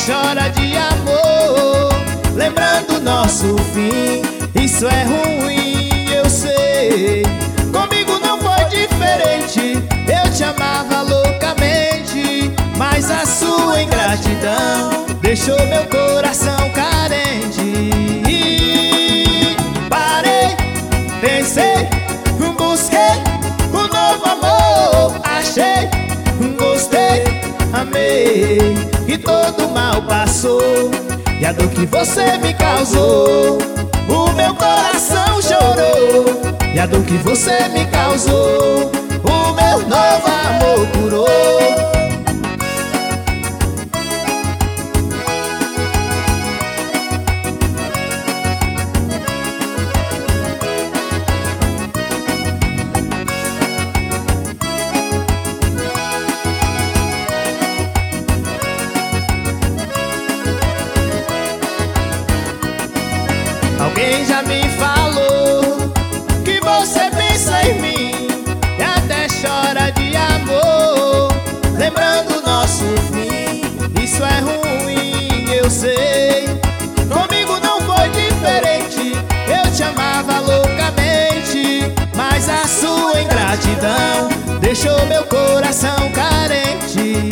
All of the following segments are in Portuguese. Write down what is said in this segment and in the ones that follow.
chora de amor, lembrando nosso fim. Isso é ruim, eu sei. Comigo não foi diferente. Eu te amava loucamente, mas a sua ingratidão deixou meu coração carente. Parei, pensei, busquei um novo amor. Achei, gostei, amei, e todo mal passou. E a dor que você me causou, o meu coração chorou. E a dor que você me causou, o meu novo amor curou. Alguém já me falou que você pensa em mim e até chora de amor, lembrando nosso fim. Isso é ruim, eu sei. Comigo não foi diferente. Eu te amava loucamente, mas a sua ingratidão deixou meu coração carente.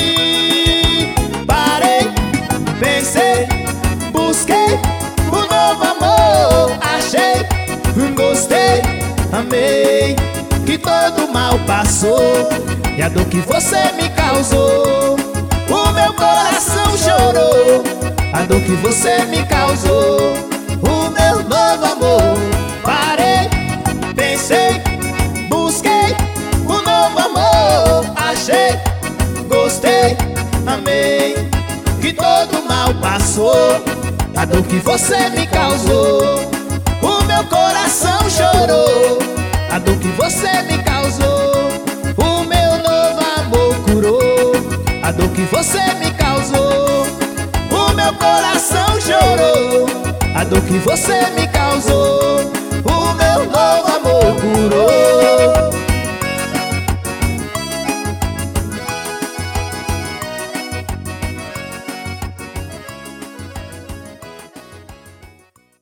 Parei, pensei, busquei um novo amor. Achei, gostei, amei, que todo mal passou. E a dor que você me causou, o meu coração chorou. A dor que você me causou, o meu novo amor. Parei, pensei, busquei um novo amor. Achei, gostei, amei, que todo mal passou. A dor que você me causou, o meu coração chorou. A dor que você me causou, o meu novo amor curou. A dor que você me causou, o meu coração chorou. A dor que você me causou, o meu novo amor curou.